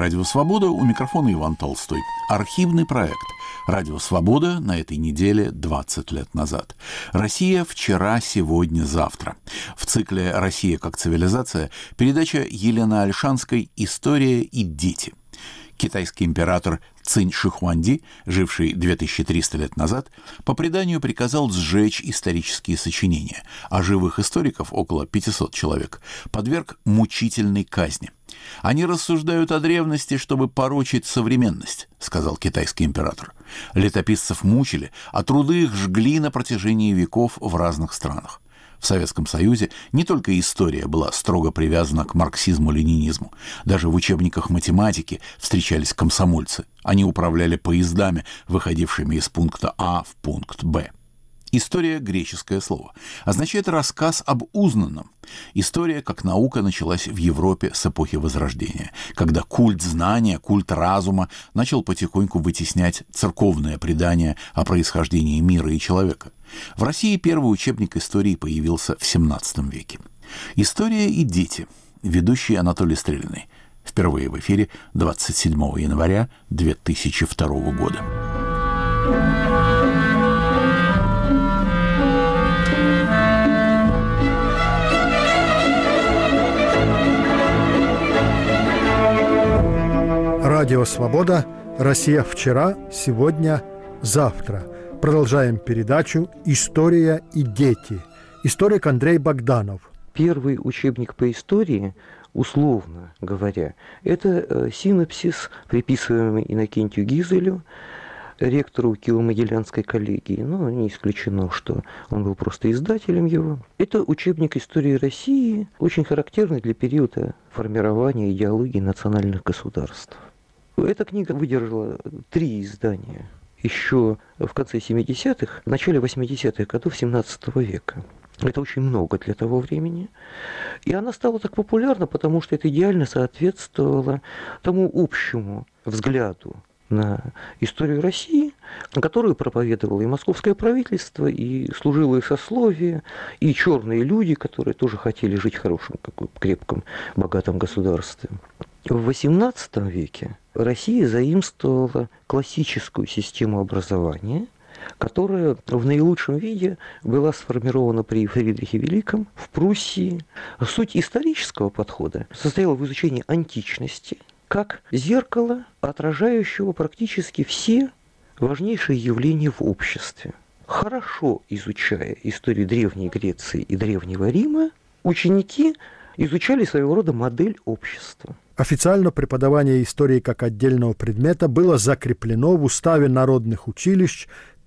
«Радио Свобода», у микрофона Иван Толстой. Архивный проект «Радио Свобода» на этой неделе 20 лет назад. Россия вчера, сегодня, завтра. В цикле «Россия как цивилизация» передача Елены Ольшанской «История и дети». Китайский император Цинь Шихуанди, живший 2300 лет назад, по преданию приказал сжечь исторические сочинения, а живых историков, около 500 человек, подверг мучительной казни. «Они рассуждают о древности, чтобы порочить современность», — сказал китайский император. Летописцев мучили, а труды их жгли на протяжении веков в разных странах. В Советском Союзе не только история была строго привязана к марксизму-ленинизму. Даже в учебниках математики встречались комсомольцы. Они управляли поездами, выходившими из пункта А в пункт Б. История — греческое слово. Означает рассказ об узнанном. История как наука началась в Европе с эпохи Возрождения, когда культ знания, культ разума начал потихоньку вытеснять церковное предание о происхождении мира и человека. В России первый учебник истории появился в XVII веке. «История и дети». Ведущий Анатолий Стрелянный. Впервые в эфире 27 января 2002 года. Радио «Свобода», Россия вчера, сегодня, завтра. Продолжаем передачу «История и дети». Историк Андрей Богданов. Первый учебник по истории, условно говоря, это синопсис, приписываемый Иннокентию Гизелю, ректору Киево-Могилянской коллегии. Но не исключено, что он был просто издателем его. Это учебник истории России, очень характерный для периода формирования идеологии национальных государств. Эта книга выдержала 3 издания еще в конце 70-х, в начале 80-х годов 17 века. Это очень много для того времени. И она стала так популярна, потому что это идеально соответствовало тому общему взгляду на историю России, которую проповедовало и московское правительство, и служилые сословия, и черные люди, которые тоже хотели жить в хорошем, крепком, богатом государстве. В XVIII веке Россия заимствовала классическую систему образования, которая в наилучшем виде была сформирована при Фридрихе Великом в Пруссии. Суть исторического подхода состояла в изучении античности как зеркало, отражающего практически все важнейшие явления в обществе. Хорошо изучая историю Древней Греции и Древнего Рима, ученики изучали своего рода модель общества. Официально преподавание истории как отдельного предмета было закреплено в Уставе народных училищ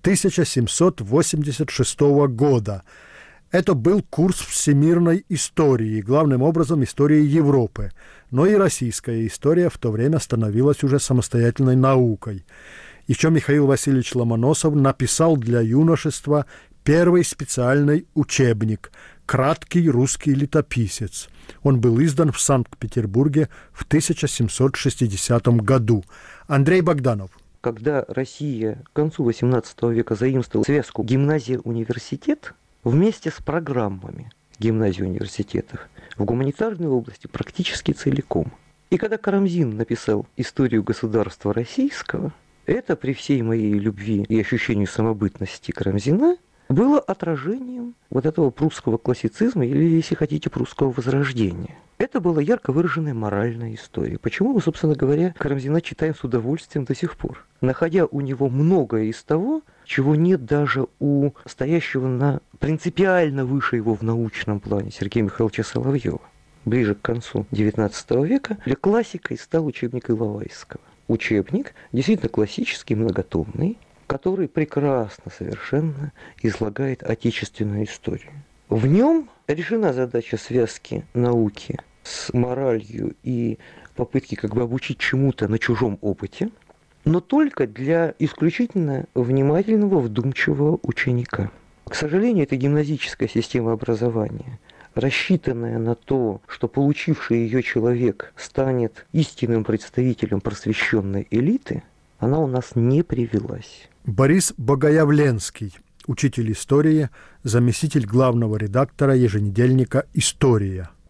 1786 года. Это был курс всемирной истории, главным образом истории Европы. Но и российская история в то время становилась уже самостоятельной наукой. Еще Михаил Васильевич Ломоносов написал для юношества первый специальный учебник «Краткий русский летописец». Он был издан в Санкт-Петербурге в 1760 году. Андрей Богданов. Когда Россия к концу XVIII века заимствовала связку гимназия-университет вместе с программами гимназий-университетов в гуманитарной области практически целиком. И когда Карамзин написал «Историю государства российского», это при всей моей любви и ощущению самобытности Карамзина было отражением вот этого прусского классицизма или, если хотите, прусского возрождения. Это была ярко выраженная моральная история. Почему мы, собственно говоря, Карамзина читаем с удовольствием до сих пор, находя у него многое из того, чего нет даже у стоящего принципиально выше его в научном плане Сергея Михайловича Соловьева. Ближе к концу XIX века для классикой стал учебник Иловайского. Учебник действительно классический, многотомный, который прекрасно совершенно излагает отечественную историю. В нем решена задача связки науки с моралью и попытки обучить чему-то на чужом опыте, но только для исключительно внимательного, вдумчивого ученика. К сожалению, эта гимназическая система образования, рассчитанная на то, что получивший ее человек станет истинным представителем просвещенной элиты, она у нас не привилась. Борис Богоявленский, учитель истории, заместитель главного редактора еженедельника «История».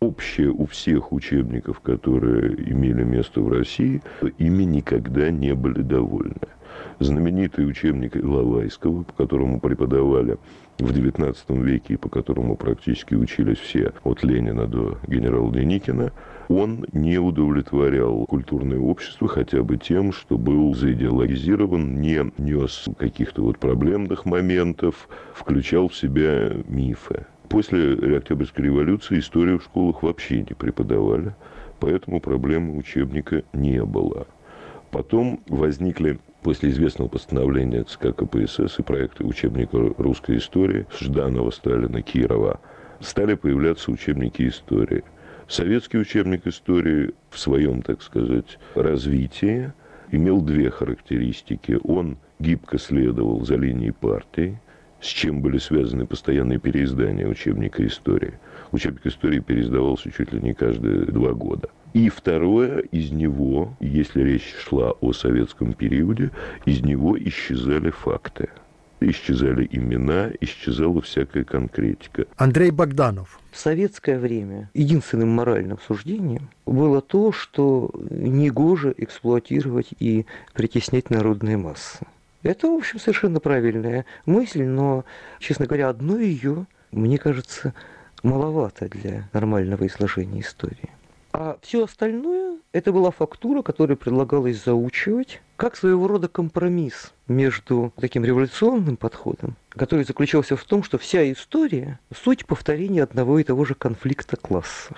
Общее у всех учебников, которые имели место в России, ими никогда не были довольны. Знаменитый учебник Иловайского, по которому преподавали в XIX веке и по которому практически учились все, от Ленина до генерала Деникина, он не удовлетворял культурное общество хотя бы тем, что был заидеологизирован, не нес каких-то проблемных моментов, включал в себя мифы. После Октябрьской революции историю в школах вообще не преподавали, поэтому проблемы учебника не было. Потом возникли, после известного постановления ЦК КПСС и проекта учебника русской истории Жданова, Сталина, Кирова, стали появляться учебники истории. Советский учебник истории в своем, так сказать, развитии имел две характеристики. Он гибко следовал за линией партии, с чем были связаны постоянные переиздания учебника истории. Учебник истории переиздавался чуть ли не каждые 2 года. И второе, из него, если речь шла о советском периоде, из него исчезали факты. Исчезали имена, исчезала всякая конкретика. Андрей Богданов. В советское время единственным моральным суждением было то, что негоже эксплуатировать и притеснять народные массы. Это, в общем, совершенно правильная мысль, но, честно говоря, одной ее, мне кажется, маловато для нормального изложения истории. А все остальное – это была фактура, которую предлагалось заучивать, как своего рода компромисс между таким революционным подходом, который заключался в том, что вся история – суть повторения одного и того же конфликта классов,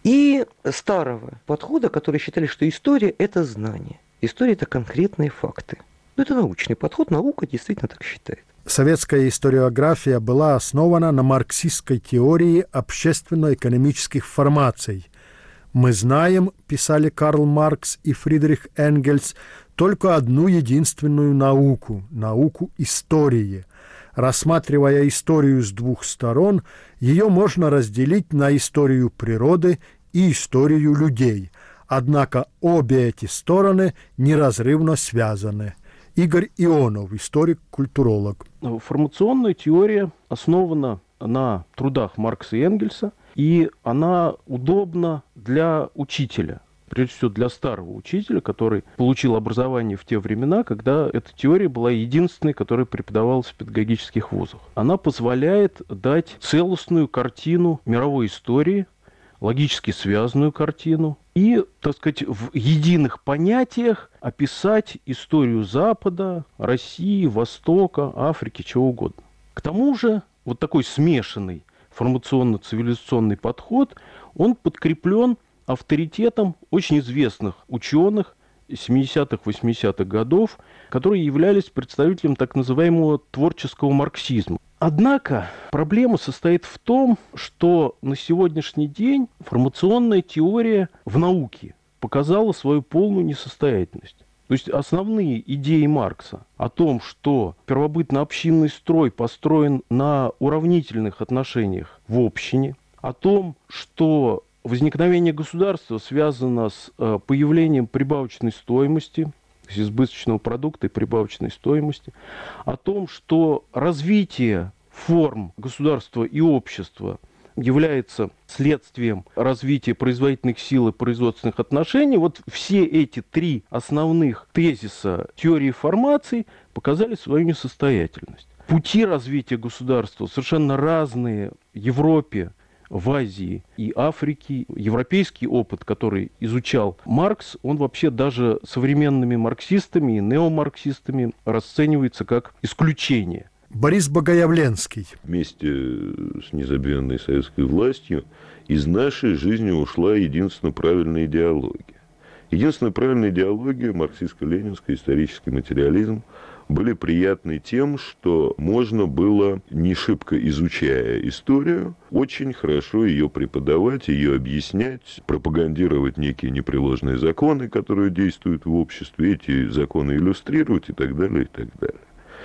и старого подхода, который считали, что история – это знание, история – это конкретные факты. Это научный подход, наука действительно так считает. Советская историография была основана на марксистской теории общественно-экономических формаций. «Мы знаем, — писали Карл Маркс и Фридрих Энгельс, — только одну единственную науку — науку истории. Рассматривая историю с 2 сторон, ее можно разделить на историю природы и историю людей. Однако обе эти стороны неразрывно связаны». Игорь Ионов, историк-культуролог. Формационная теория основана на трудах Маркса и Энгельса, и она удобна для учителя, прежде всего для старого учителя, который получил образование в те времена, когда эта теория была единственной, которая преподавалась в педагогических вузах. Она позволяет дать целостную картину мировой истории, логически связанную картину, и, так сказать, в единых понятиях описать историю Запада, России, Востока, Африки, чего угодно. К тому же, вот такой смешанный формационно-цивилизационный подход, он подкреплен авторитетом очень известных ученых 70-х, 80-х годов, которые являлись представителем так называемого творческого марксизма. Однако проблема состоит в том, что на сегодняшний день формационная теория в науке показала свою полную несостоятельность. То есть основные идеи Маркса о том, что первобытно-общинный строй построен на уравнительных отношениях в общине, о том, что возникновение государства связано с появлением прибавочной стоимости, то есть избыточного продукта и прибавочной стоимости, о том, что развитие форм государства и общества является следствием развития производительных сил и производственных отношений. Вот все эти 3 основных тезиса теории формаций показали свою несостоятельность. Пути развития государства совершенно разные в Европе, в Азии и Африке. Европейский опыт, который изучал Маркс, он вообще даже современными марксистами и неомарксистами расценивается как исключение. Борис Богоявленский. Вместе с незабвенной советской властью из нашей жизни ушла единственно правильная идеология. Единственная правильная идеология, марксистско-ленинская, исторический материализм, были приятны тем, что можно было, не шибко изучая историю, очень хорошо ее преподавать, ее объяснять, пропагандировать некие непреложные законы, которые действуют в обществе, эти законы иллюстрировать и так далее, и так далее.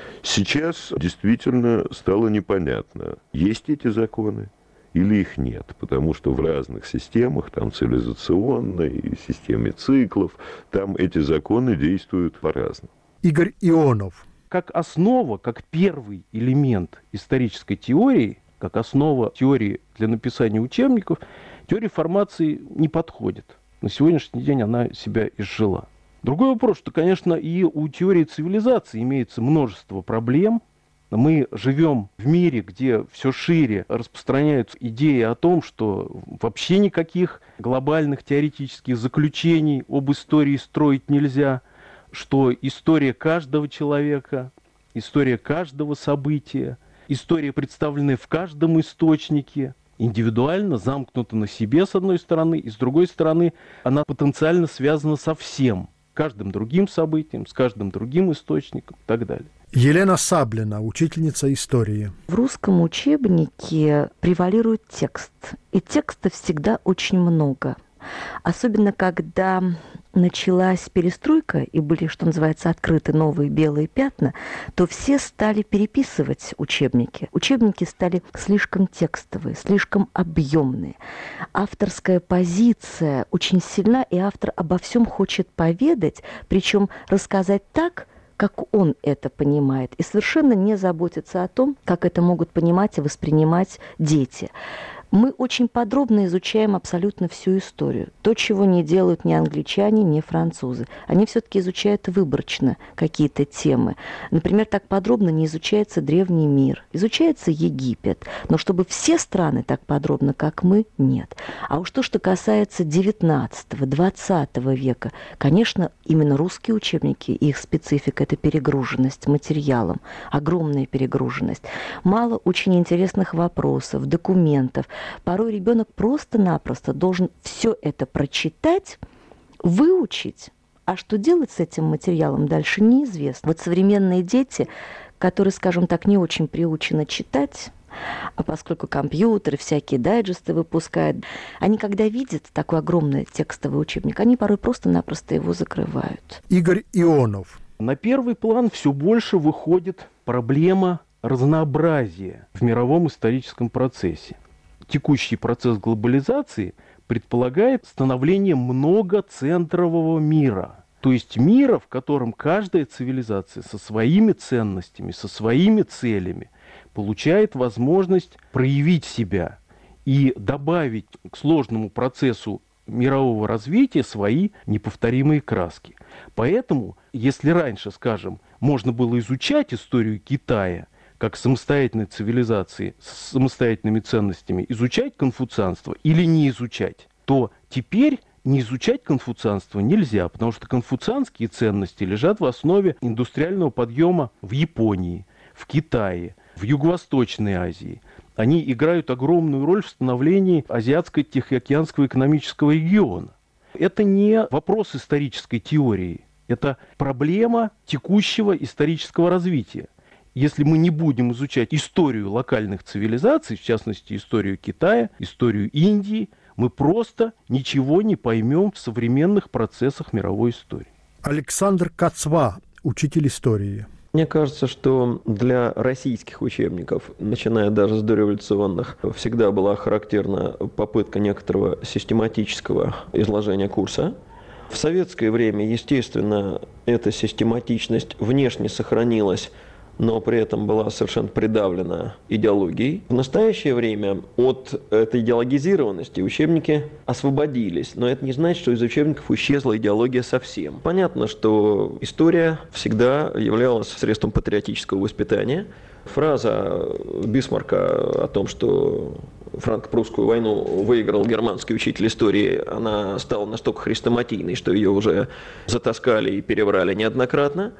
Сейчас действительно стало непонятно, есть эти законы или их нет, потому что в разных системах, там цивилизационной, системе циклов, там эти законы действуют по-разному. Игорь Ионов. Как основа, как первый элемент исторической теории, как основа теории для написания учебников, Теория формации не подходит. На сегодняшний день она себя изжила. Другой вопрос, что, конечно, и у теории цивилизации имеется множество проблем. Мы живем в мире, где все шире распространяются идеи о том, что вообще никаких глобальных теоретических заключений об истории строить нельзя, что история каждого человека, история каждого события, история, представленная в каждом источнике, индивидуально, замкнута на себе, с одной стороны, и с другой стороны, она потенциально связана со всем, каждым другим событием, с каждым другим источником и так далее. Елена Саблина, учительница истории. В русском учебнике превалирует текст, и текста всегда очень много. Особенно, когда началась перестройка и были, что называется, открыты новые белые пятна, то все стали переписывать учебники. Учебники стали слишком текстовые, слишком объемные. Авторская позиция очень сильна, и автор обо всем хочет поведать, причем рассказать так, как он это понимает, и совершенно не заботиться о том, как это могут понимать и воспринимать дети. Мы очень подробно изучаем абсолютно всю историю. То, чего не делают ни англичане, ни французы. Они все-таки изучают выборочно какие-то темы. Например, так подробно не изучается древний мир. Изучается Египет. Но чтобы все страны так подробно, как мы, нет. А уж то, что касается 19-20 века, конечно, именно русские учебники, их специфика – это перегруженность материалом, огромная перегруженность. Мало очень интересных вопросов, документов. Порой ребенок просто-напросто должен все это прочитать, выучить, а что делать с этим материалом дальше неизвестно. Вот современные дети, которые, скажем так, не очень приучены читать, а поскольку компьютеры, всякие дайджесты выпускают, они, когда видят такой огромный текстовый учебник, они порой просто-напросто его закрывают. Игорь Ионов. На первый план все больше выходит проблема разнообразия в мировом историческом процессе. Текущий процесс глобализации предполагает становление многоцентрового мира. То есть мира, в котором каждая цивилизация со своими ценностями, со своими целями получает возможность проявить себя и добавить к сложному процессу мирового развития свои неповторимые краски. Поэтому, если раньше, скажем, можно было изучать историю Китая как самостоятельной цивилизации с самостоятельными ценностями, изучать конфуцианство или не изучать, то теперь не изучать конфуцианство нельзя, потому что конфуцианские ценности лежат в основе индустриального подъема в Японии, в Китае, в Юго-Восточной Азии. Они играют огромную роль в становлении Азиатско-Тихоокеанского экономического региона. Это не вопрос исторической теории, это проблема текущего исторического развития. Если мы не будем изучать историю локальных цивилизаций, в частности, историю Китая, историю Индии, мы просто ничего не поймем в современных процессах мировой истории. Александр Кацва, учитель истории. Мне кажется, что для российских учебников, начиная даже с дореволюционных, всегда была характерна попытка некоторого систематического изложения курса. В советское время, естественно, эта систематичность внешне сохранилась, но при этом была совершенно придавлена идеологией. В настоящее время от этой идеологизированности учебники освободились, но это не значит, что из учебников исчезла идеология совсем. Понятно, что история всегда являлась средством патриотического воспитания. Фраза Бисмарка о том, что франко-прусскую войну выиграл германский учитель истории, она стала настолько хрестоматийной, что ее уже затаскали и переврали неоднократно.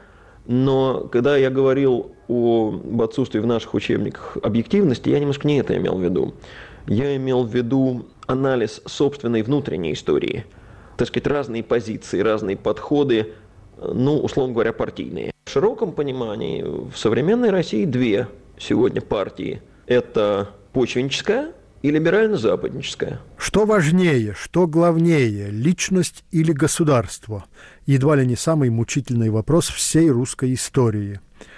Но когда я говорил об отсутствии в наших учебниках объективности, я немножко не это имел в виду. Я имел в виду анализ собственной внутренней истории. Так сказать, разные позиции, разные подходы, условно говоря, партийные. В широком понимании в современной России две сегодня партии. Это почвенническая и либерально-западническая. Что важнее, что главнее, личность или государство? Едва ли не самый мучительный вопрос всей русской истории.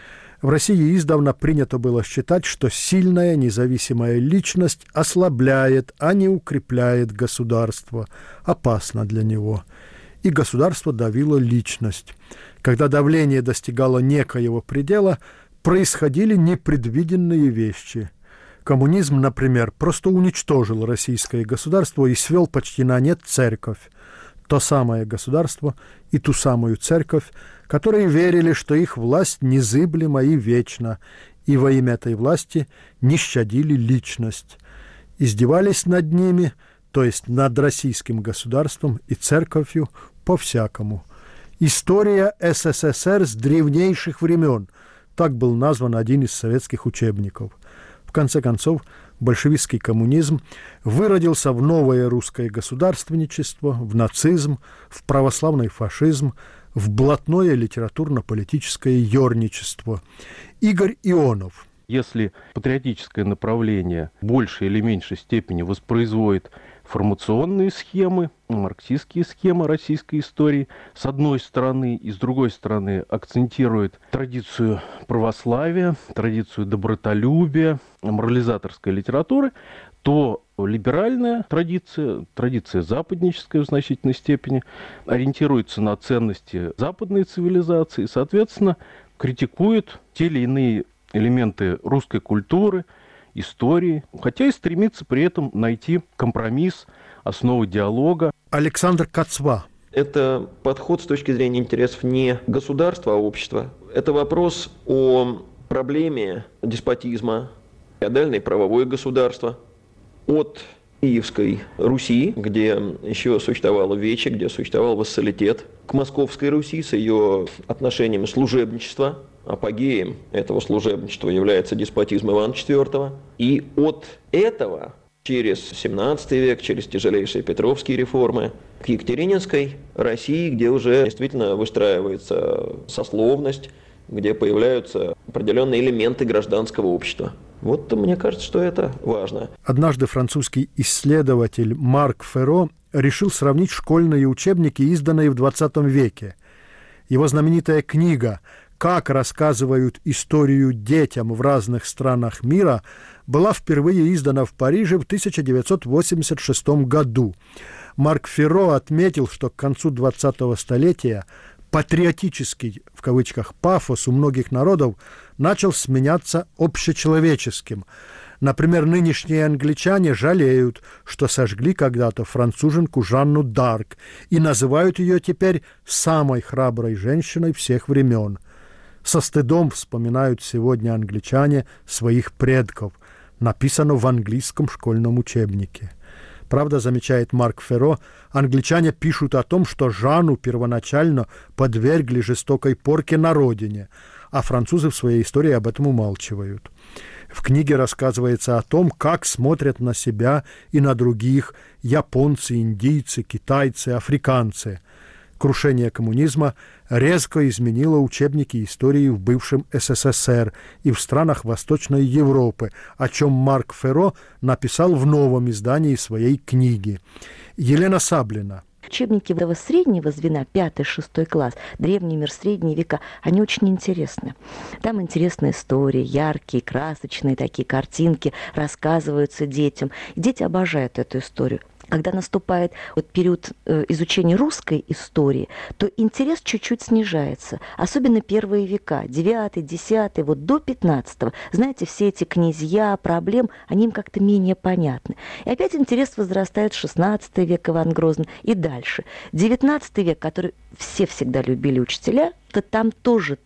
В России издавна принято было считать, что сильная независимая личность ослабляет, а не укрепляет государство, опасно для него. И государство давило личность. Когда давление достигало некоего предела, происходили непредвиденные вещи. Коммунизм, например, просто уничтожил российское государство и свел почти на нет церковь. То самое государство и ту самую церковь, которые верили, что их власть незыблема и вечна, и во имя этой власти не щадили личность. Издевались над ними, то есть над российским государством и церковью, по-всякому. «История СССР с древнейших времен» – так был назван один из советских учебников. В конце концов, большевистский коммунизм выродился в новое русское государственничество, в нацизм, в православный фашизм, в блатное литературно-политическое ерничество. Игорь Ионов. Если патриотическое направление в большей или меньшей степени воспроизводит формационные схемы, марксистские схемы российской истории, с одной стороны, и с другой стороны акцентирует традицию православия, традицию добротолюбия, морализаторской литературы, то либеральная традиция западническая в значительной степени, ориентируется на ценности западной цивилизации и, соответственно, критикует те или иные элементы русской культуры, истории, хотя и стремится при этом найти компромисс, основу диалога. Александр Кацва. Это подход с точки зрения интересов не государства, а общества. Это вопрос о проблеме деспотизма, феодальное правовое государство, от Киевской Руси, где еще существовало вече, где существовал вассалитет, к Московской Руси с ее отношениями служебничества. Апогеем этого служебничества является деспотизм Ивана IV. И от этого через XVII век, через тяжелейшие петровские реформы, к Екатерининской России, где уже действительно выстраивается сословность, где появляются определенные элементы гражданского общества. Вот мне кажется, что это важно. Однажды французский исследователь Марк Ферро решил сравнить школьные учебники, изданные в XX веке. Его знаменитая книга «Как рассказывают историю детям в разных странах мира» была впервые издана в Париже в 1986 году. Марк Ферро отметил, что к концу 20-го столетия патриотический, в кавычках, пафос у многих народов начал сменяться общечеловеческим. Например, нынешние англичане жалеют, что сожгли когда-то француженку Жанну Дарк и называют ее теперь самой храброй женщиной всех времен. Со стыдом вспоминают сегодня англичане своих предков. Написано в английском школьном учебнике. Правда, замечает Марк Ферро, англичане пишут о том, что Жанну первоначально подвергли жестокой порке на родине, а французы в своей истории об этом умалчивают. В книге рассказывается о том, как смотрят на себя и на других японцы, индийцы, китайцы, африканцы. Крушение коммунизма резко изменило учебники истории в бывшем СССР и в странах Восточной Европы, о чем Марк Ферро написал в новом издании своей книги. Елена Саблина. Учебники этого среднего звена, 5-6 класс, древний мир, средние века, они очень интересны. Там интересные истории, яркие, красочные такие картинки рассказываются детям. И дети обожают эту историю. Когда наступает период изучения русской истории, то интерес чуть-чуть снижается. Особенно первые века, 9, 10, вот до 15. Знаете, все эти князья, проблем, они им как-то менее понятны. И опять интерес возрастает в 16 век, Иван Грозный, и дальше. 19 век, который все всегда любили учителя, то там тоже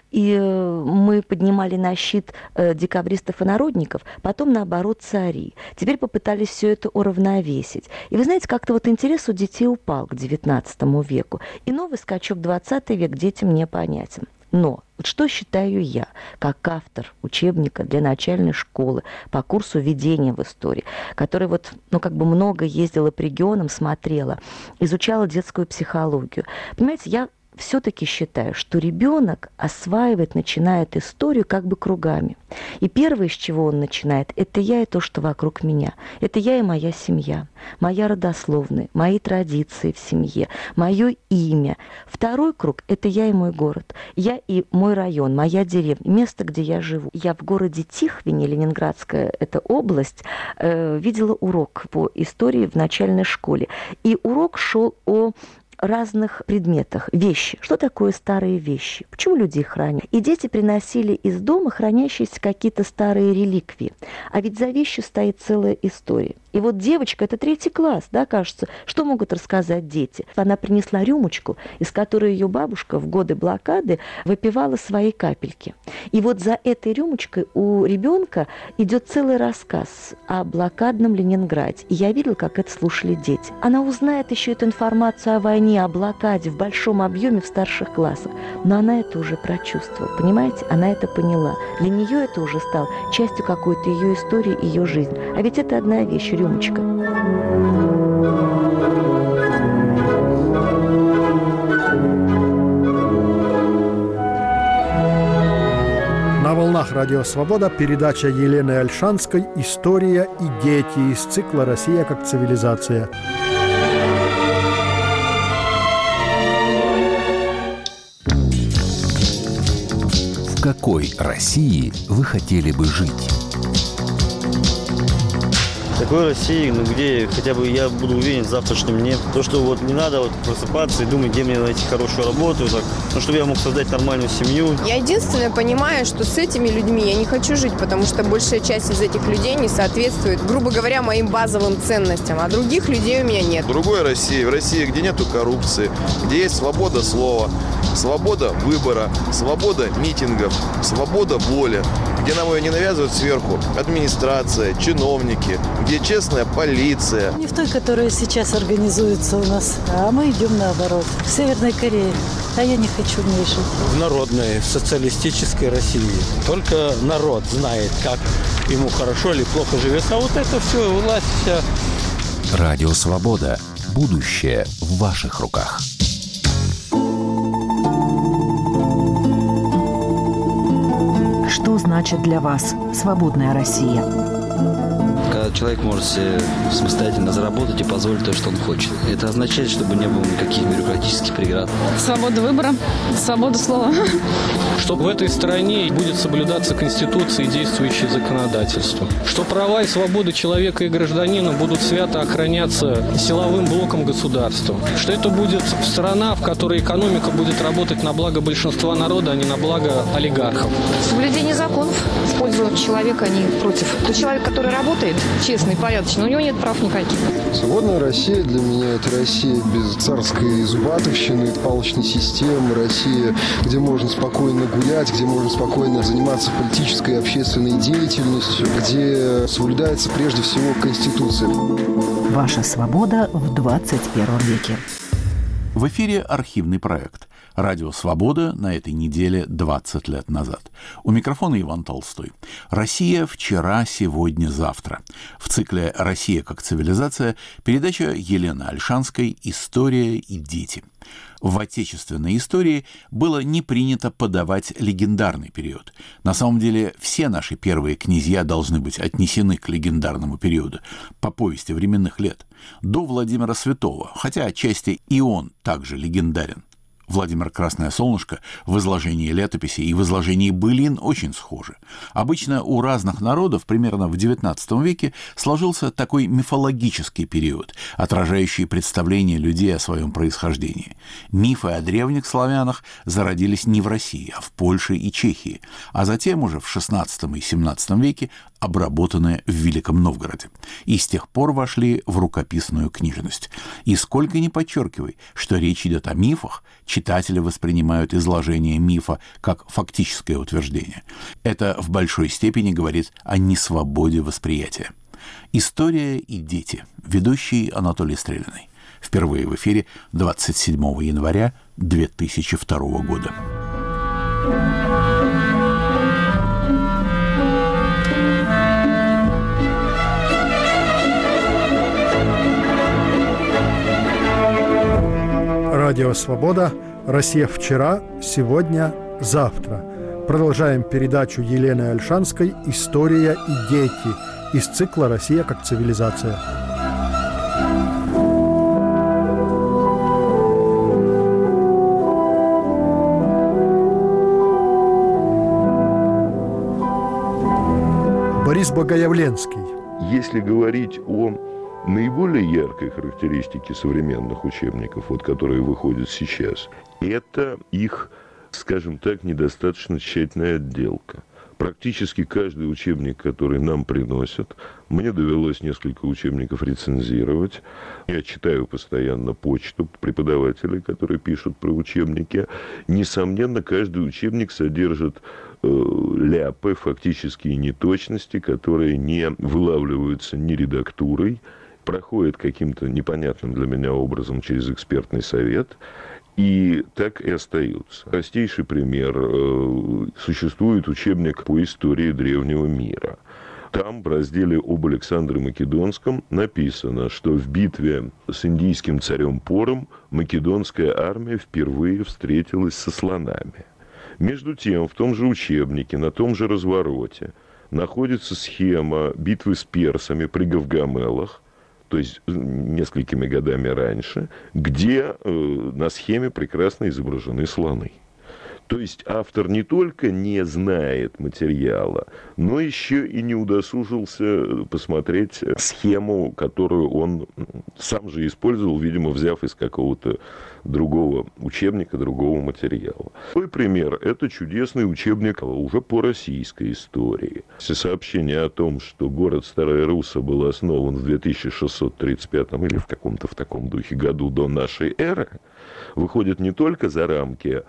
и мы поднимали на щит декабристов и народников, потом, наоборот, цари. Теперь попытались все это уравновесить. И вы знаете, как-то вот интерес у детей упал к 19 веку. И новый скачок в 20 век детям непонятен. Но вот что считаю я, как автор учебника для начальной школы по курсу введения в истории, который много ездила по регионам, смотрела, изучала детскую психологию. Понимаете, я все-таки считаю, что ребенок начинает историю как бы кругами. И первое, с чего он начинает, это я и то, что вокруг меня. Это я и моя семья, моя родословная, мои традиции в семье, мое имя. Второй круг – это я и мой город, я и мой район, моя деревня, место, где я живу. Я в городе Тихвине, Ленинградская эта область, видела урок по истории в начальной школе. И урок шел о разных предметах. Вещи. Что такое старые вещи? Почему люди их хранят? И дети приносили из дома хранящиеся какие-то старые реликвии. А ведь за вещью стоит целая история. И вот девочка, это 3 класс, да, кажется, что могут рассказать дети? Она принесла рюмочку, из которой ее бабушка в годы блокады выпивала свои капельки. И вот за этой рюмочкой у ребенка идет целый рассказ о блокадном Ленинграде. И я видела, как это слушали дети. Она узнает еще эту информацию о войне, о блокаде в большом объеме в старших классах. Но она это уже прочувствовала, понимаете? Она это поняла. Для нее это уже стало частью какой-то ее истории, ее жизни. А ведь это одна вещь, рюмочка. На волнах Радио Свобода передача Елены Ольшанской «История и дети» из цикла «Россия как цивилизация». В какой России вы хотели бы жить? Такой России, где хотя бы я буду уверен в завтрашнем дне. То, что вот не надо просыпаться и думать, где мне найти хорошую работу, чтобы я мог создать нормальную семью. Я единственное понимаю, что с этими людьми я не хочу жить, потому что большая часть из этих людей не соответствует, грубо говоря, моим базовым ценностям, а других людей у меня нет. В другой России, в России, где нету коррупции, где есть свобода слова, свобода выбора, свобода митингов, свобода воли, где нам ее не навязывают сверху администрация, чиновники, где честная полиция. Не в той, которая сейчас организуется у нас, а мы идем наоборот. В Северной Корее. А я не хочу в ней жить. В народной, социалистической России. Только народ знает, как ему хорошо или плохо живется. А вот это все, власть вся. Радио Свобода. Будущее в ваших руках. Что значит для вас свободная Россия? Когда человек может себе самостоятельно заработать и позволить то, что он хочет. Это означает, чтобы не было никаких бюрократических преград. Свобода выбора, свобода слова. Что в этой стране будет соблюдаться Конституция и действующее законодательство. Что права и свободы человека и гражданина будут свято охраняться силовым блоком государства. Что это будет страна, в которой экономика будет работать на благо большинства народа, а не на благо олигархов. Соблюдение законов в пользу человека, а не против. Тот человек, который работает, честный, порядочный, у него нет прав никаких. Свободная Россия для меня – это Россия без царской зубатовщины, палочной системы, Россия, где можно спокойно гулять, где можно спокойно заниматься политической и общественной деятельностью, где соблюдается прежде всего Конституция. Ваша свобода в 21 веке. В эфире архивный проект «Радио Свобода» на этой неделе 20 лет назад. У микрофона Иван Толстой. Россия вчера, сегодня, завтра. В цикле «Россия как цивилизация» передача Елены Ольшанской «История и дети». В отечественной истории было не принято подавать легендарный период. На самом деле все наши первые князья должны быть отнесены к легендарному периоду по повести временных лет. До Владимира Святого, хотя отчасти и он также легендарен. Владимир Красное Солнышко в изложении летописи и в изложении былин очень схожи. Обычно у разных народов примерно в XIX веке сложился такой мифологический период, отражающий представления людей о своем происхождении. Мифы о древних славянах зародились не в России, а в Польше и Чехии, а затем уже в XVI и XVII веке обработаны в Великом Новгороде. И с тех пор вошли в рукописную книжность. И сколько ни подчеркивай, что речь идет о мифах, читатели воспринимают изложение мифа как фактическое утверждение. Это в большой степени говорит о несвободе восприятия. История и дети. Ведущий Анатолий Стрелянный. Впервые в эфире 27 января 2002 года. Радио «Свобода». Россия вчера, сегодня, завтра. Продолжаем передачу Елены Ольшанской «История и дети» из цикла «Россия как цивилизация». Борис Богоявленский. Если говорить о Наиболее яркой характеристики современных учебников, вот, которые выходят сейчас, это их, скажем так, недостаточно тщательная отделка. Практически каждый учебник, который нам приносят, мне довелось несколько учебников рецензировать. Я читаю постоянно почту преподавателей, которые пишут про учебники. Несомненно, каждый учебник содержит ляпы, фактические неточности, которые не вылавливаются ни редактурой, проходят каким-то непонятным для меня образом через экспертный совет, и так и остаются. Простейший пример. Существует учебник по истории древнего мира. Там в разделе об Александре Македонском написано, что в битве с индийским царем Пором македонская армия впервые встретилась со слонами. Между тем, в том же учебнике, на том же развороте, находится схема битвы с персами при Гавгамелах, то есть несколькими годами раньше, где на схеме прекрасно изображены слоны. То есть автор не только не знает материала, но еще и не удосужился посмотреть схему, которую он сам же использовал, видимо, взяв из какого-то другого учебника, другого материала. Второй пример – это чудесный учебник уже по российской истории. Сообщение о том, что город Старая Русса был основан в 2635 или в каком-то в таком духе году до нашей эры, выходит не только за рамки,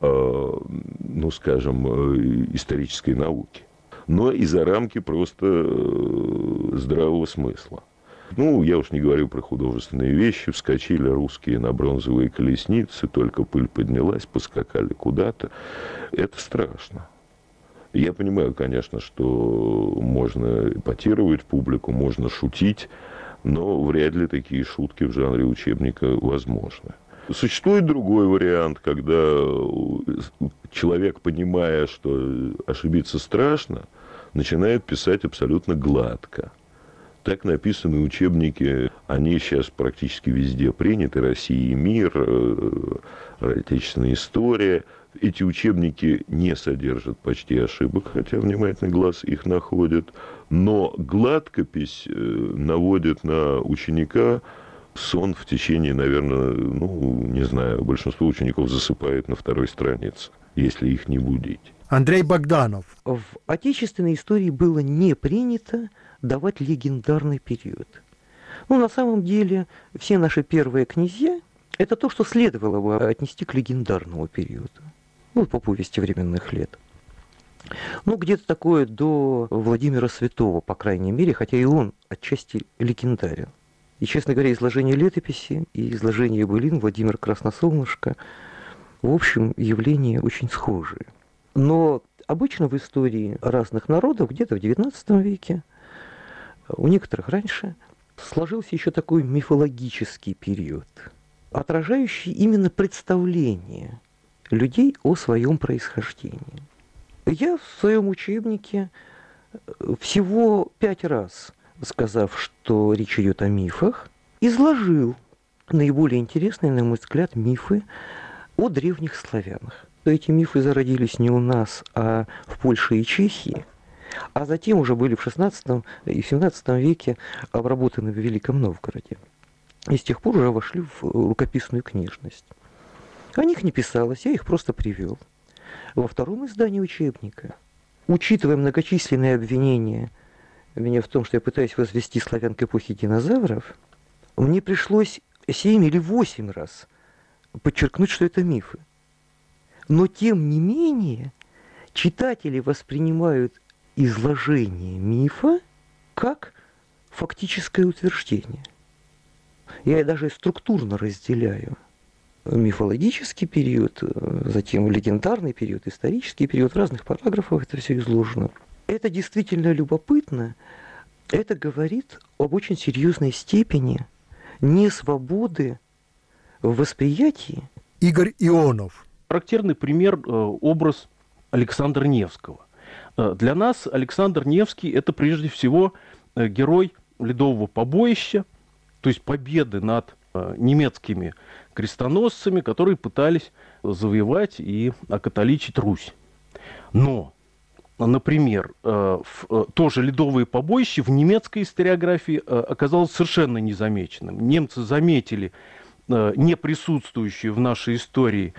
ну, скажем, исторической науки, но и за рамки просто здравого смысла. Ну, я уж не говорю про художественные вещи. Вскочили русские на бронзовые колесницы, только пыль поднялась, поскакали куда-то. Это страшно. Я понимаю, конечно, что можно эпатировать публику, можно шутить, но вряд ли такие шутки в жанре учебника возможны. Существует другой вариант, когда человек, понимая, что ошибиться страшно, начинает писать абсолютно гладко. Так написаны учебники, они сейчас практически везде приняты, «Россия и мир», «Отечественная история». Эти учебники не содержат почти ошибок, хотя внимательный глаз их находит, но гладкопись наводит на ученика сон в течение, наверное, ну, не знаю, большинство учеников засыпает на второй странице, если их не будить. Андрей Богданов. В отечественной истории было не принято давать легендарный период. Ну, на самом деле, все наши первые князья – это то, что следовало бы отнести к легендарному периоду. Ну, по повести временных лет. Ну, где-то такое до Владимира Святого, по крайней мере, хотя и он отчасти легендарен. И, честно говоря, изложение летописи и изложение былин Владимира Красносолнышко, в общем, явления очень схожие. Но обычно в истории разных народов, где-то в XIX веке, у некоторых раньше, сложился еще такой мифологический период, отражающий именно представление людей о своем происхождении. Я в своем учебнике всего 5 раз, сказав, что речь идет о мифах, изложил наиболее интересные, на мой взгляд, мифы о древних славянах. Эти мифы зародились не у нас, а в Польше и Чехии, а затем уже были в XVI и XVII веке обработаны в Великом Новгороде. И с тех пор уже вошли в рукописную книжность. О них не писалось, я их просто привел. Во втором издании учебника, учитывая многочисленные обвинения меня в том, что я пытаюсь возвести славян к эпохе динозавров, мне пришлось 7 или 8 раз подчеркнуть, что это мифы. Но, тем не менее, читатели воспринимают изложение мифа как фактическое утверждение. Я даже структурно разделяю мифологический период, затем легендарный период, исторический период. В разных параграфах это все изложено. Это действительно любопытно. Это говорит об очень серьезной степени несвободы в восприятии. Игорь Ионов. Характерный пример – образ Александра Невского. Для нас Александр Невский – это прежде всего герой Ледового побоища, то есть победы над немецкими крестоносцами, которые пытались завоевать и окатоличить Русь. Но например, тоже ледовые побоища в немецкой историографии оказалось совершенно незамеченным. Немцы заметили не присутствующую в нашей истории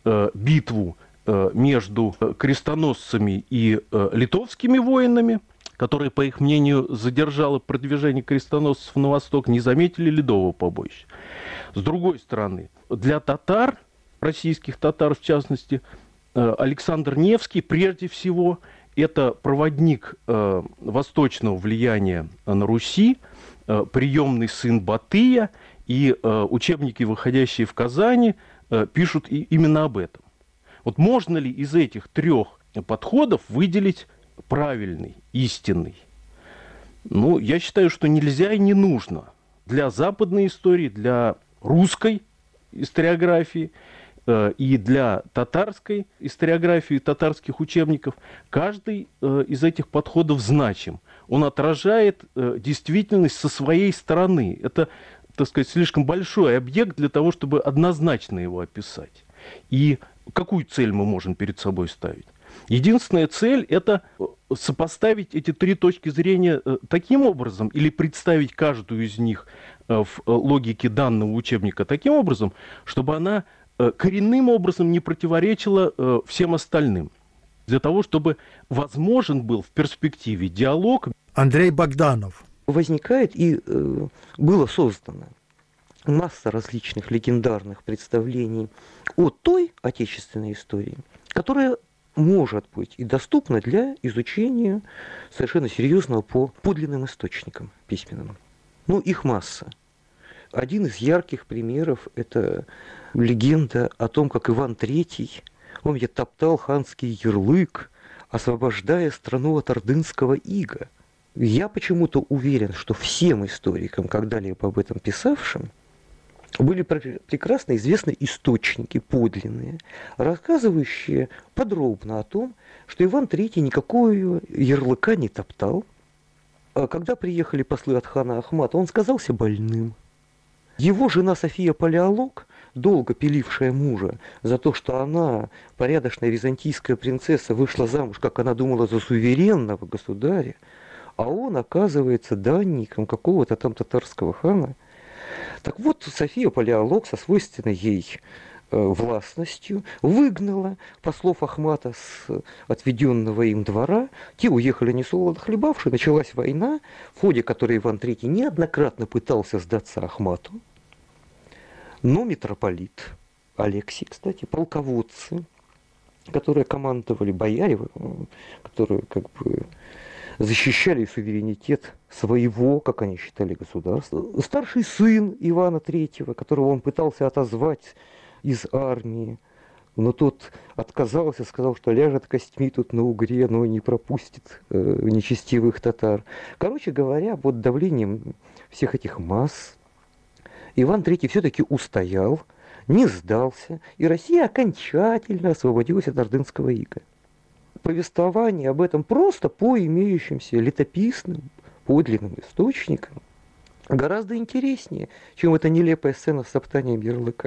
битву между крестоносцами и литовскими воинами, которая, по их мнению, задержала продвижение крестоносцев на восток, не заметили ледового побоища. С другой стороны, для татар, российских татар в частности, Александр Невский, прежде всего, это проводник восточного влияния на Руси, приемный сын Батыя, и учебники, выходящие в Казани, пишут именно об этом. Вот можно ли из этих трех подходов выделить правильный, истинный? Ну, я считаю, что нельзя и не нужно. Для западной истории, для русской историографии и для татарской историографии, татарских учебников, каждый из этих подходов значим. Он отражает действительность со своей стороны. Это, так сказать, слишком большой объект для того, чтобы однозначно его описать. И какую цель мы можем перед собой ставить? Единственная цель – это сопоставить эти три точки зрения таким образом или представить каждую из них в логике данного учебника таким образом, чтобы она коренным образом не противоречила всем остальным. Для того, чтобы возможен был в перспективе диалог. Андрей Богданов. Возникает и было создано масса различных легендарных представлений о той отечественной истории, которая может быть и доступна для изучения совершенно серьезного по подлинным источникам письменным. Ну, их масса. Один из ярких примеров – это легенда о том, как Иван III, он ведь топтал ханский ярлык, освобождая страну от ордынского ига. Я почему-то уверен, что всем историкам, когда-либо об этом писавшим, были прекрасно известны источники подлинные, рассказывающие подробно о том, что Иван III никакого ярлыка не топтал. А когда приехали послы от хана Ахмата, он сказался больным. Его жена София Палеолог, долго пилившая мужа за то, что она, порядочная византийская принцесса, вышла замуж, как она думала, за суверенного государя, а он оказывается данником какого-то там татарского хана. Так вот, София Палеолог со свойственной ей властностью выгнала послов Ахмата с отведенного им двора. Те уехали несолоно хлебавши, началась война, в ходе которой Иван III неоднократно пытался сдаться Ахмату. Но митрополит Алексий, кстати, полководцы, которые командовали, бояре, которые как бы защищали суверенитет своего, как они считали, государства. Старший сын Ивана III, которого он пытался отозвать из армии, но тот отказался, сказал, что ляжет костьми тут на Угре, но не пропустит нечестивых татар. Короче говоря, под давлением всех этих масс Иван III все-таки устоял, не сдался, и Россия окончательно освободилась от ордынского ига. Повествование об этом просто по имеющимся летописным, подлинным источникам гораздо интереснее, чем эта нелепая сцена с топтанием ярлыка.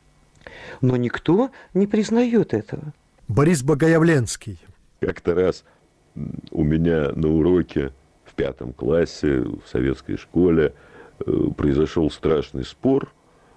Но никто не признает этого. Борис Богоявленский. Как-то раз у меня на уроке в 5 классе в советской школе произошел страшный спор.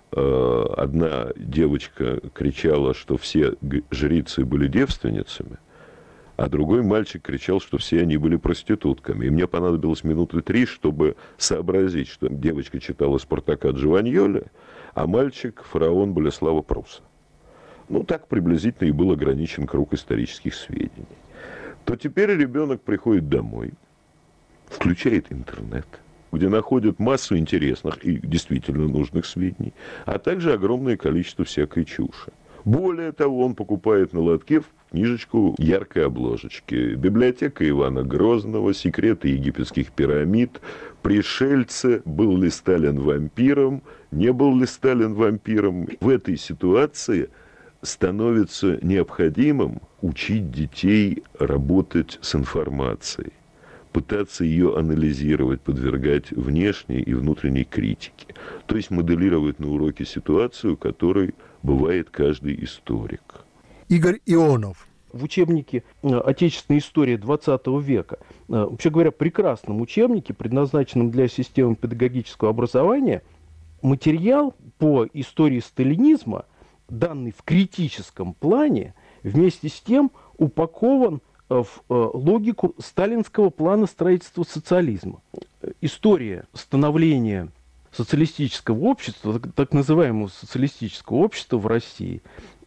Одна девочка кричала, что все жрицы были девственницами, а другой мальчик кричал, что все они были проститутками. И мне понадобилось минуты 3, чтобы сообразить, что девочка читала Спартака Джованьоли, а мальчик фараон Болеслава Пруса. Ну, так приблизительно и был ограничен круг исторических сведений. То теперь ребенок приходит домой, включает интернет, где находят массу интересных и действительно нужных сведений, а также огромное количество всякой чуши. Более того, он покупает на лотке книжечку яркой обложечки. Библиотека Ивана Грозного, секреты египетских пирамид, пришельцы, был ли Сталин вампиром, не был ли Сталин вампиром. В этой ситуации становится необходимым учить детей работать с информацией, пытаться ее анализировать, подвергать внешней и внутренней критике. То есть моделировать на уроке ситуацию, которой бывает каждый историк. Игорь Ионов. в учебнике «Отечественная история XX века», вообще говоря, прекрасном учебнике, предназначенном для системы педагогического образования, материал по истории сталинизма, данный в критическом плане, вместе с тем упакован в логику сталинского плана строительства социализма. История становления социалистического общества, так называемого социалистического общества в России,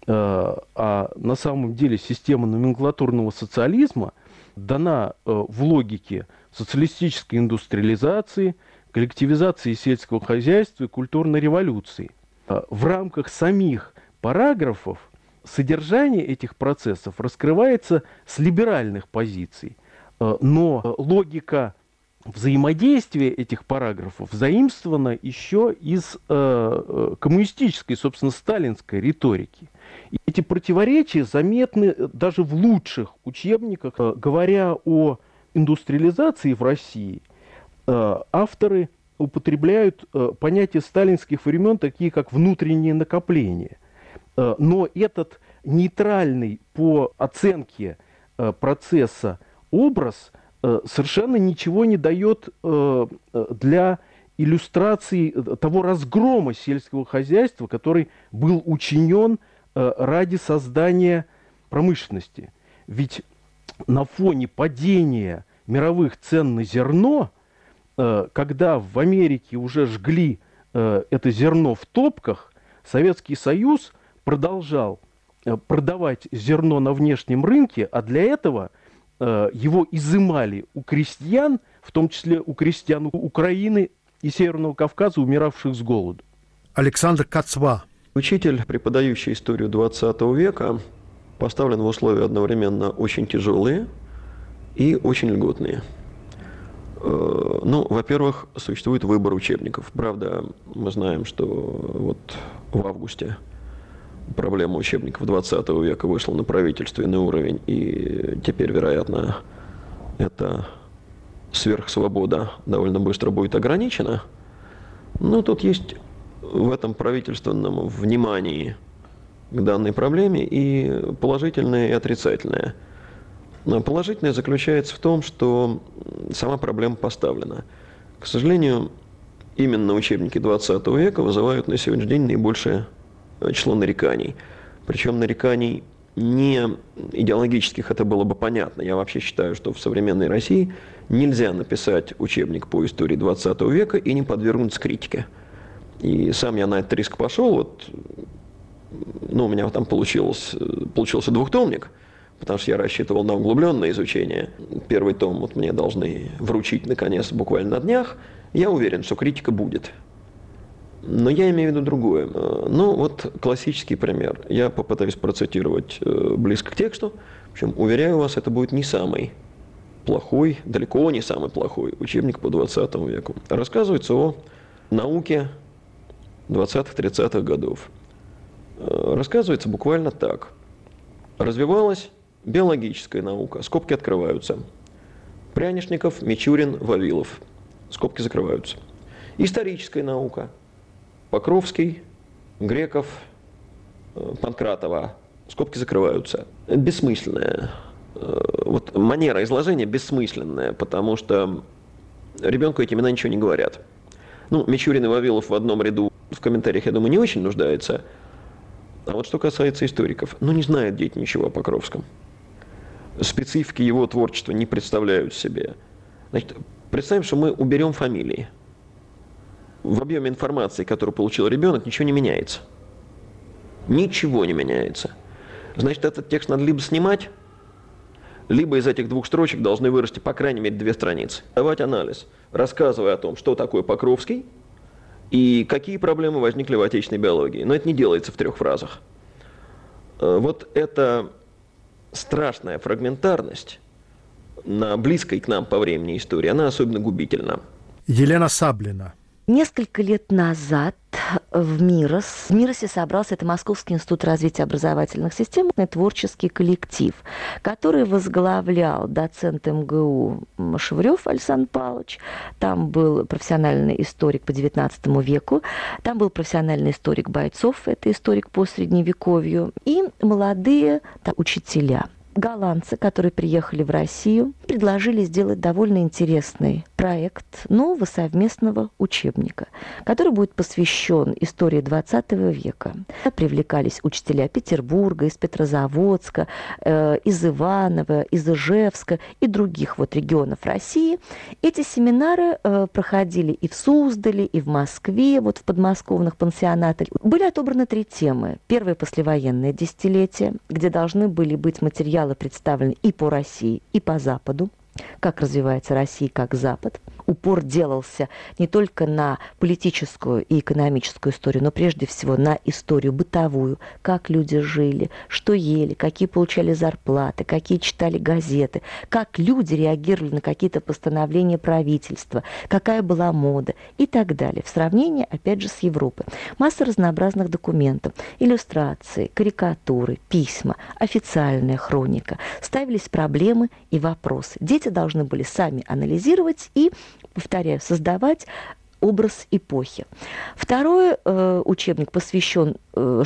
а на самом деле система номенклатурного социализма дана в логике социалистической индустриализации, коллективизации сельского хозяйства и культурной революции. В рамках самих параграфов содержание этих процессов раскрывается с либеральных позиций, но логика взаимодействия этих параграфов заимствована еще из коммунистической, собственно, сталинской риторики. И эти противоречия заметны даже в лучших учебниках. Говоря о индустриализации в России, авторы употребляют понятия сталинских времен, такие как внутреннее накопление. Но этот нейтральный по оценке процесса образ совершенно ничего не дает для иллюстрации того разгрома сельского хозяйства, который был учинен ради создания промышленности. Ведь на фоне падения мировых цен на зерно, когда в Америке уже жгли это зерно в топках, Советский Союз продолжал продавать зерно на внешнем рынке, а для этого его изымали у крестьян, в том числе у крестьян Украины и Северного Кавказа, умиравших с голоду. Александр Кацва. Учитель, преподающий историю XX века, поставлен в условия одновременно очень тяжелые и очень льготные. Ну, во-первых, существует выбор учебников. Правда, мы знаем, что вот в августе проблема учебников XX века вышла на правительственный уровень, и теперь, вероятно, эта сверхсвобода довольно быстро будет ограничена. Но тут есть в этом правительственном внимании к данной проблеме и положительное, и отрицательное. Положительное заключается в том, что сама проблема поставлена. К сожалению, именно учебники XX века вызывают на сегодняшний день наибольшее число нареканий. Причем нареканий не идеологических, это было бы понятно. Я вообще считаю, что в современной России нельзя написать учебник по истории XX века и не подвергнуться критике. И сам я на этот риск пошел. Вот, ну, у меня там получился двухтомник, потому что я рассчитывал на углубленное изучение. Первый том вот мне должны вручить, наконец, буквально на днях. Я уверен, что критика будет. Но я имею в виду другое. Ну, вот классический пример. Я попытаюсь процитировать близко к тексту. Причем, уверяю вас, это будет не самый плохой, далеко не самый плохой учебник по XX веку. Рассказывается о науке 20-30-х годов. Рассказывается буквально так. Развивалась биологическая наука. Скобки открываются. Прянишников, Мичурин, Вавилов. Скобки закрываются. Историческая наука. Покровский, Греков, Панкратова. Скобки закрываются. Бессмысленная. Вот манера изложения бессмысленная, потому что ребенку эти имена ничего не говорят. Ну, Мичурин и Вавилов в одном ряду в комментариях, я думаю, не очень нуждается. А вот что касается историков, ну, не знают дети ничего о Покровском. Специфики его творчества не представляют себе. Значит, представим, что мы уберем фамилии. В объеме информации, которую получил ребенок, ничего не меняется. Ничего не меняется. Значит, этот текст надо либо снимать, либо из этих двух строчек должны вырасти, по крайней мере, 2 страницы. Давать анализ, рассказывая о том, что такое Покровский и какие проблемы возникли в отечественной биологии. Но это не делается в 3 фразах. Вот эта страшная фрагментарность на близкой к нам по времени истории, она особенно губительна. Елена Саблина. Несколько лет назад в МИРОСе собрался, это Московский институт развития образовательных систем, творческий коллектив, который возглавлял доцент МГУ Шеврёв Александр Павлович. Там был профессиональный историк по XIX веку, там был профессиональный историк Бойцов, это историк по Средневековью, и молодые учителя. голландцы, которые приехали в Россию, предложили сделать довольно интересный проект нового совместного учебника, который будет посвящен истории XX века. Привлекались учителя Петербурга, из Петрозаводска, из Иваново, из Ижевска и других регионов России. Эти семинары проходили и в Суздале, и в Москве, в подмосковных пансионатах. Были отобраны 3 темы. Первое — послевоенное десятилетие, где должны были быть материалы представлены и по России, и по Западу. Как развивается Россия, как Запад. Упор делался не только на политическую и экономическую историю, но прежде всего на историю бытовую, как люди жили, что ели, какие получали зарплаты, какие читали газеты, как люди реагировали на какие-то постановления правительства, какая была мода и так далее. В сравнении, опять же, с Европой. Масса разнообразных документов, иллюстрации, карикатуры, письма, официальная хроника. Ставились проблемы и вопросы. Дети должны были сами анализировать и, повторяю, создавать образ эпохи. Второй учебник посвящен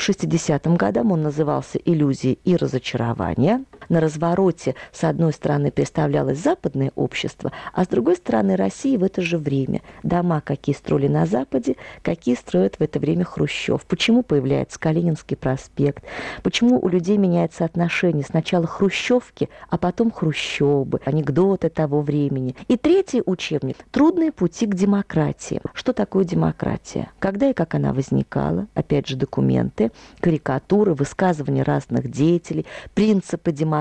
60-м годам, он назывался «Иллюзии и разочарования». На развороте, с одной стороны, представлялось западное общество, а с другой стороны, Россия в это же время. Дома, какие строили на Западе, какие строят в это время Хрущев. Почему появляется Калининский проспект, почему у людей меняется отношение. Сначала хрущевки, а потом хрущобы, анекдоты того времени. И третий учебник «Трудные пути к демократии». Что такое демократия? Когда и как она возникала? Опять же, документы, карикатуры, высказывания разных деятелей, принципы демократии.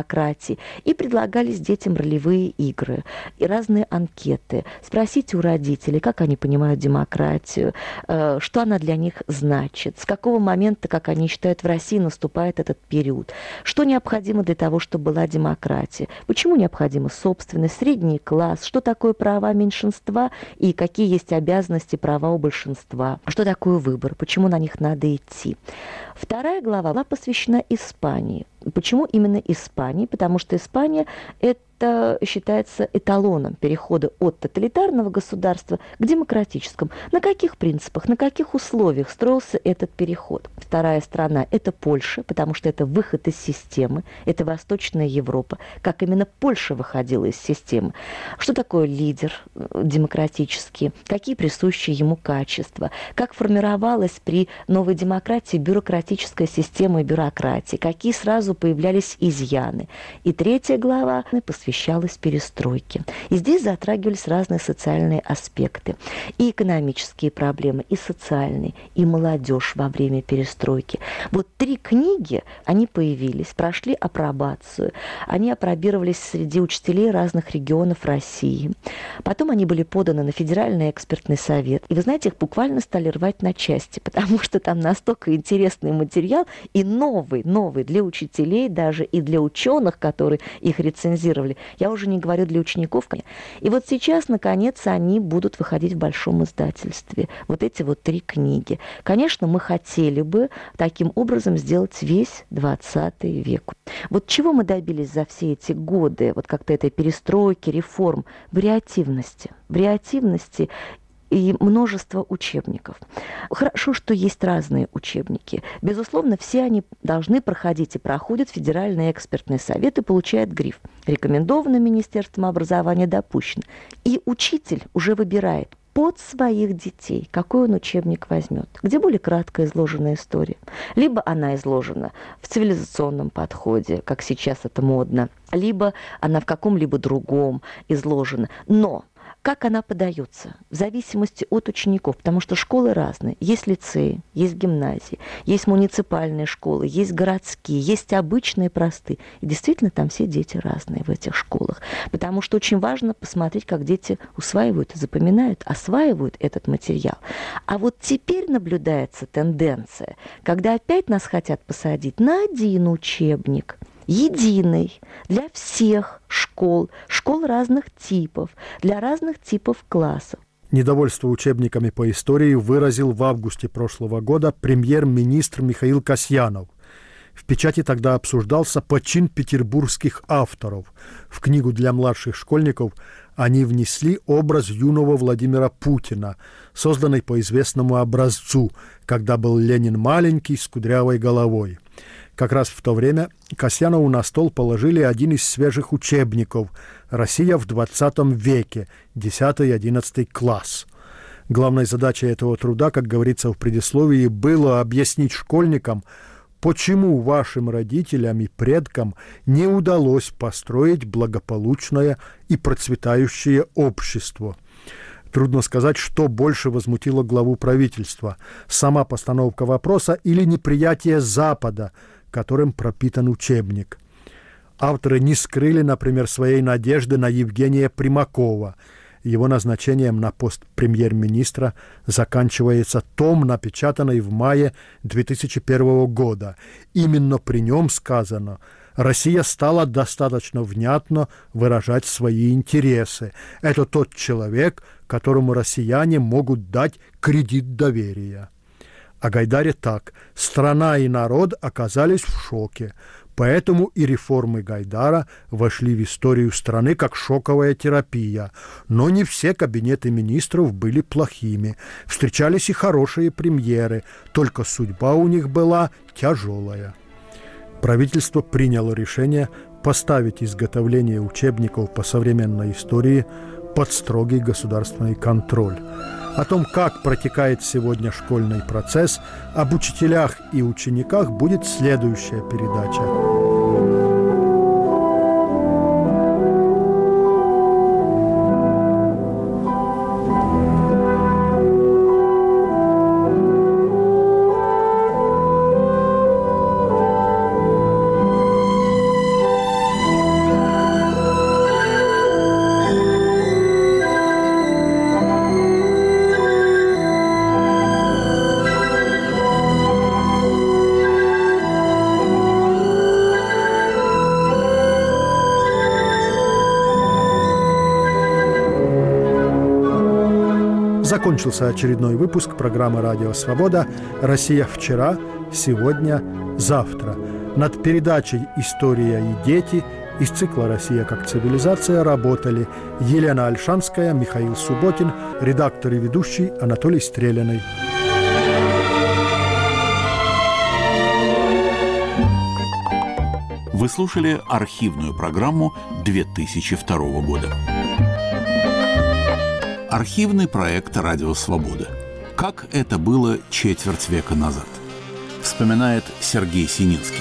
И предлагались детям ролевые игры и разные анкеты. Спросите у родителей, как они понимают демократию, что она для них значит, с какого момента, как они считают, в России наступает этот период, что необходимо для того, чтобы была демократия, почему необходима собственность, средний класс, что такое права меньшинства и какие есть обязанности, права у большинства, что такое выбор, почему на них надо идти. Вторая глава была посвящена Испании. Почему именно Испании? Потому что Испания – это считается эталоном перехода от тоталитарного государства к демократическому. На каких принципах, на каких условиях строился этот переход? Вторая страна – это Польша, потому что это выход из системы, это Восточная Европа. Как именно Польша выходила из системы? Что такое лидер демократический? Какие присущие ему качества? Как формировалась при новой демократии бюрократическая система и бюрократия? Какие сразу появлялись изъяны? И третья глава посвящалась перестройке. И здесь затрагивались разные социальные аспекты. И экономические проблемы, и социальные, и молодежь во время перестройки. 3 книги, они появились, прошли апробацию. Они апробировались среди учителей разных регионов России. Потом они были поданы на Федеральный экспертный совет. И вы знаете, их буквально стали рвать на части, потому что там настолько интересный материал и новый для учителей, даже и для ученых, которые их рецензировали. Я уже не говорю для учеников. И сейчас, наконец, они будут выходить в большом издательстве. Эти 3 книги. Конечно, мы хотели бы таким образом сделать весь 20 век. Чего мы добились за все эти годы, как-то этой перестройки, реформ? Вариативности и множество учебников. Хорошо, что есть разные учебники. Безусловно, все они должны проходить и проходят Федеральный экспертный совет и получают гриф. Рекомендовано Министерством образования, допущено. И учитель уже выбирает под своих детей, какой он учебник возьмет, где более кратко изложена история. Либо она изложена в цивилизационном подходе, как сейчас это модно, либо она в каком-либо другом изложена. Но как она подается? В зависимости от учеников, потому что школы разные. Есть лицеи, есть гимназии, есть муниципальные школы, есть городские, есть обычные, простые. И действительно, там все дети разные в этих школах. Потому что очень важно посмотреть, как дети усваивают и запоминают, осваивают этот материал. А теперь наблюдается тенденция, когда опять нас хотят посадить на один учебник, единый для всех школ разных типов, для разных типов классов. Недовольство учебниками по истории выразил в августе прошлого года премьер-министр Михаил Касьянов. В печати тогда обсуждался почин петербургских авторов. В книгу для младших школьников они внесли образ юного Владимира Путина, созданный по известному образцу, когда был Ленин маленький с кудрявой головой. Как раз в то время Касьянову на стол положили один из свежих учебников «Россия в 20 веке», 10-11 класс. Главной задачей этого труда, как говорится в предисловии, было объяснить школьникам, почему вашим родителям и предкам не удалось построить благополучное и процветающее общество. Трудно сказать, что больше возмутило главу правительства – сама постановка вопроса или неприятие Запада, которым пропитан учебник. Авторы не скрыли, например, своей надежды на Евгения Примакова. Его назначением на пост премьер-министра заканчивается том, напечатанный в мае 2001 года. Именно при нем сказано: «Россия стала достаточно внятно выражать свои интересы. Это тот человек, которому россияне могут дать кредит доверия». О Гайдаре так: «Страна и народ оказались в шоке. Поэтому и реформы Гайдара вошли в историю страны как шоковая терапия. Но не все кабинеты министров были плохими. Встречались и хорошие премьеры, только судьба у них была тяжелая». Правительство приняло решение поставить изготовление учебников по современной истории под строгий государственный контроль. О том, как протекает сегодня школьный процесс, об учителях и учениках будет следующая передача. Закончился очередной выпуск программы «Радио Свобода. Россия вчера, сегодня, завтра». Над передачей «История и дети» из цикла «Россия как цивилизация» работали Елена Ольшанская, Михаил Субботин, редактор и ведущий Анатолий Стреляный. Вы слушали архивную программу 2002 года. Архивный проект «Радио Свобода». Как это было четверть века назад? Вспоминает Сергей Сининский.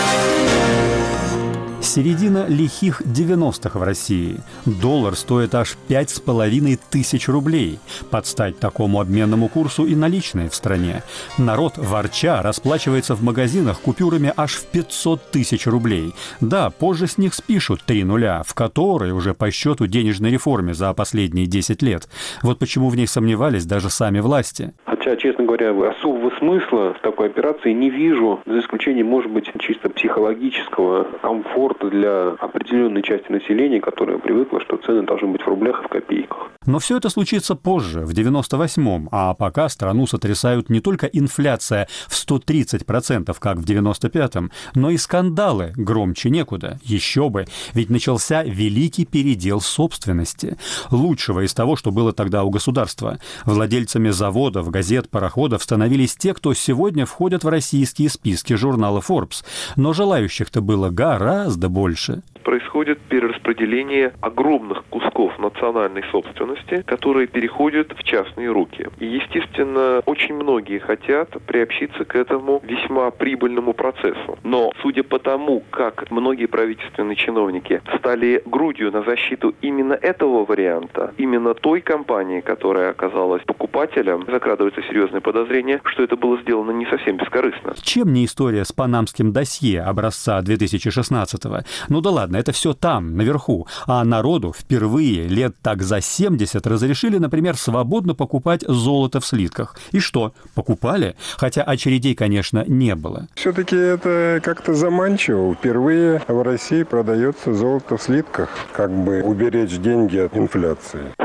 Середина лихих 90-х в России. Доллар стоит аж 5500 рублей. Под стать такому обменному курсу и наличные в стране. Народ, ворча, расплачивается в магазинах купюрами аж в 500 тысяч рублей. Да, позже с них спишут 3 нуля, в которые уже по счету денежной реформе за последние 10 лет. Вот почему в них сомневались даже сами власти. Хотя, честно говоря, особого смысла в такой операции не вижу, за исключением, может быть, чисто психологического комфорта для определенной части населения, которая привыкла, что цены должны быть в рублях и в копейках. Но все это случится позже, в 98-м, а пока страну сотрясают не только инфляция в 130%, как в 95-м, но и скандалы громче некуда. Еще бы, ведь начался великий передел собственности. Лучшего из того, что было тогда у государства. Владельцами заводов, газет, пароходов становились те, кто сегодня входят в российские списки журнала Forbes. Но желающих-то было гораздо больше. Происходит перераспределение огромных кусков национальной собственности, которые переходят в частные руки. И, естественно, очень многие хотят приобщиться к этому весьма прибыльному процессу. Но, судя по тому, как многие правительственные чиновники стали грудью на защиту именно этого варианта, именно той компании, которая оказалась покупателем, закрадывается серьезное подозрение, что это было сделано не совсем бескорыстно. Чем не история с панамским досье образца 2016-го? Ну да ладно, это все там, наверху. А народу впервые лет так за 70 разрешили, например, свободно покупать золото в слитках. И что? Покупали? Хотя очередей, конечно, не было. Все-таки это как-то заманчиво. Впервые в России продается золото в слитках, как бы уберечь деньги от инфляции. Самым популярным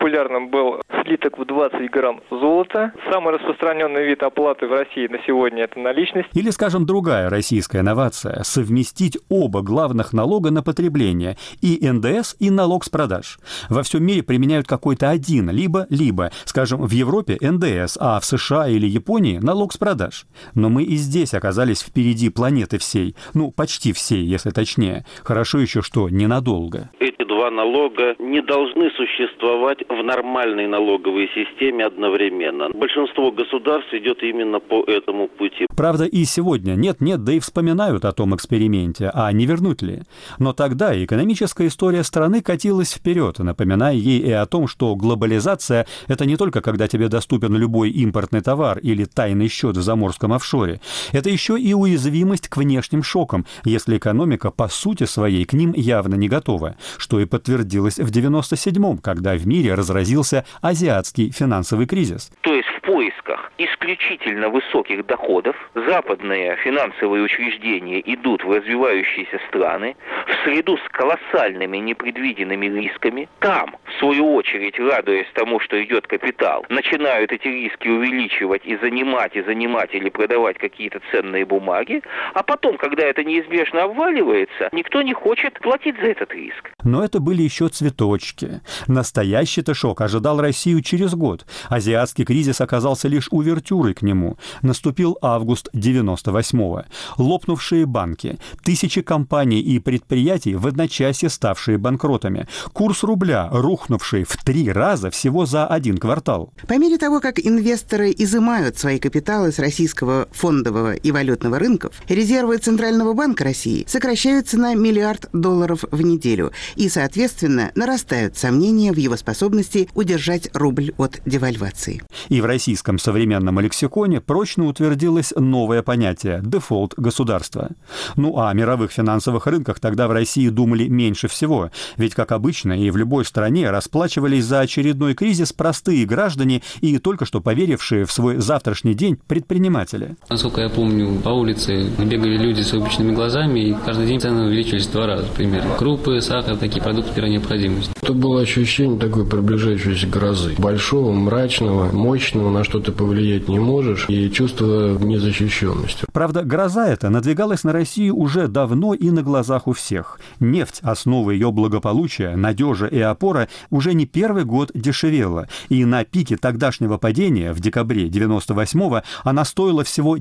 популярным был слиток в 20 грамм золота. Самый распространенный вид оплаты в России на сегодня – это наличность. Или, скажем, другая российская инновация – совместить оба главных налога на потребление – и НДС, и налог с продаж. Во всем мире применяют какой-то один, либо, скажем, в Европе НДС, а в США или Японии налог с продаж. Но мы и здесь оказались впереди планеты всей, почти всей, если точнее. Хорошо еще, что ненадолго. Эти два налога не должны существовать в нормальной налоговой системе одновременно. Большинство государств идет именно по этому пути. Правда, и сегодня нет-нет, да и вспоминают о том эксперименте, а не вернуть ли. Но тогда экономическая история страны катилась вперед, напоминая ей и о том, что глобализация – это не только когда тебе доступен любой импортный товар или тайный счет в заморском офшоре. Это еще и уязвимость к внешним шокам, если экономика по сути своей к ним явно не готова, что и подтвердилось в 1997-м, когда в мире разразился азиатский финансовый кризис. То есть в поисках исключительно высоких доходов западные финансовые учреждения идут в развивающиеся страны, в среду с колоссальными непредвиденными рисками. Там, в свою очередь, радуясь тому, что идет капитал, начинают эти риски увеличивать и занимать или продавать какие-то ценные бумаги, а потом, когда это неизбежно обваливается, никто не хочет платить за этот риск. Но это были еще цветочки. Настоящий-то шок ожидал Россию через год. Азиатский кризис оказался лишь увертюрой к нему. Наступил август 98-го. Лопнувшие банки, тысячи компаний и предприятий, в одночасье ставшие банкротами. Курс рубля, рухнувший в 3 раза всего за 1 квартал. По мере того, как инвесторы изымают свои капиталы с российского фондового и валютного рынков, резервы Центрального банка России сокращаются на $1 миллиард в неделю и, соответственно, нарастают сомнения в его способности удержать рубль от девальвации. И в российском современном лексиконе прочно утвердилось новое понятие – дефолт государства. О мировых финансовых рынках тогда в России думали меньше всего, ведь, как обычно, и в любой стране расплачивались за очередной кризис простые граждане и только что поверившие в свой завтрашний день предприниматели. Насколько я помню, по улице бегали люди с выпученными глазами, и каждый день цены увеличивались в 2 раза примерно. Крупы, сахар, такие продукты первой необходимости. Это было ощущение такой приближающейся грозы. Большого, мрачного, мощного, на что ты повлиять не можешь, и чувство незащищенности. Правда, гроза эта надвигалась на Россию уже давно и на глазах у всех. Нефть, основа ее благополучия, надежа и опора, уже не первый год дешевела. И на пике тогдашнего падения, в декабре 98-го, она стоила всего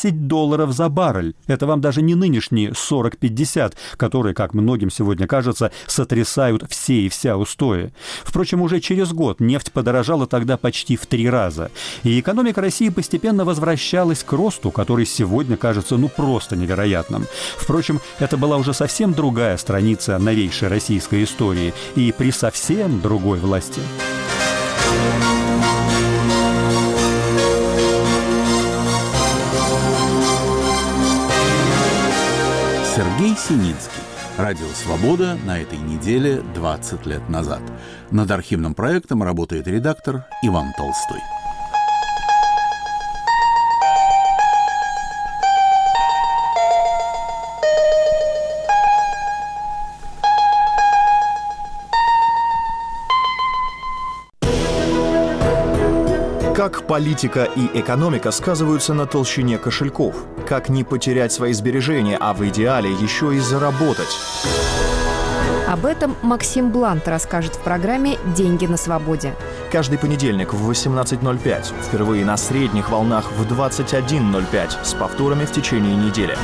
$10 за баррель. Это вам даже не нынешние 40-50, которые, как многим сегодня кажется, сотрясают все и вся устои. Впрочем, уже через год нефть подорожала тогда почти в 3 раза. И экономика России постепенно возвращалась к росту, который сегодня кажется просто невероятным. Впрочем, это была уже совсем другая страница новейшей российской истории и при совсем другой власти. Сергей Синицкий. Радио «Свобода» на этой неделе 20 лет назад. Над архивным проектом работает редактор Иван Толстой. Как политика и экономика сказываются на толщине кошельков? Как не потерять свои сбережения, а в идеале еще и заработать? Об этом Максим Блант расскажет в программе «Деньги на свободе». Каждый понедельник в 18:05. Впервые на средних волнах в 21:05. С повторами в течение недели.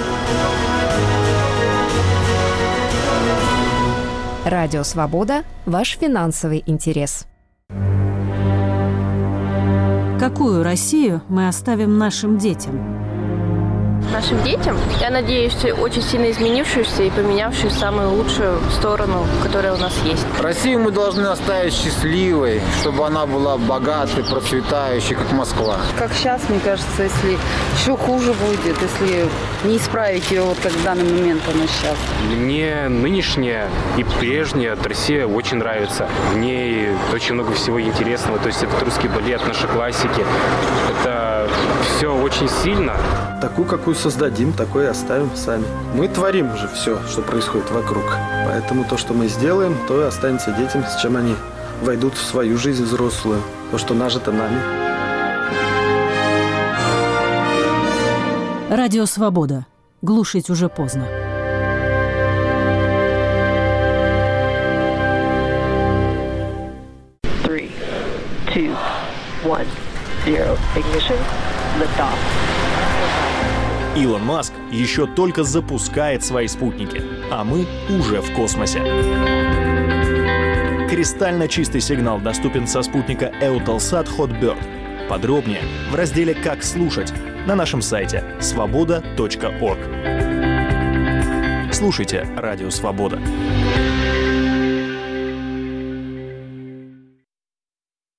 Радио «Свобода» – ваш финансовый интерес. Какую Россию мы оставим нашим детям? Нашим детям, я надеюсь, очень сильно изменившуюся и поменявшую в самую лучшую сторону, которая у нас есть. Россию мы должны оставить счастливой, чтобы она была богатой, процветающей, как Москва. Как сейчас, мне кажется, если еще хуже будет, если не исправить ее, как в данный момент она сейчас. Мне нынешняя и прежняя Россия очень нравится. В ней очень много всего интересного. То есть это русский балет, наши классики. Это все очень сильно. Такую, какую создадим, такой и оставим сами. Мы творим уже все, что происходит вокруг. Поэтому то, что мы сделаем, то и останется детям, с чем они войдут в свою жизнь взрослую, то, что нажито нами. Радио «Свобода». Глушить уже поздно. Three, two, one, zero. Ignition. Liftoff. Илон Маск еще только запускает свои спутники, а мы уже в космосе. Кристально чистый сигнал доступен со спутника Eutelsat Hotbird. Подробнее в разделе «Как слушать» на нашем сайте svoboda.org. Слушайте «Радио Свобода».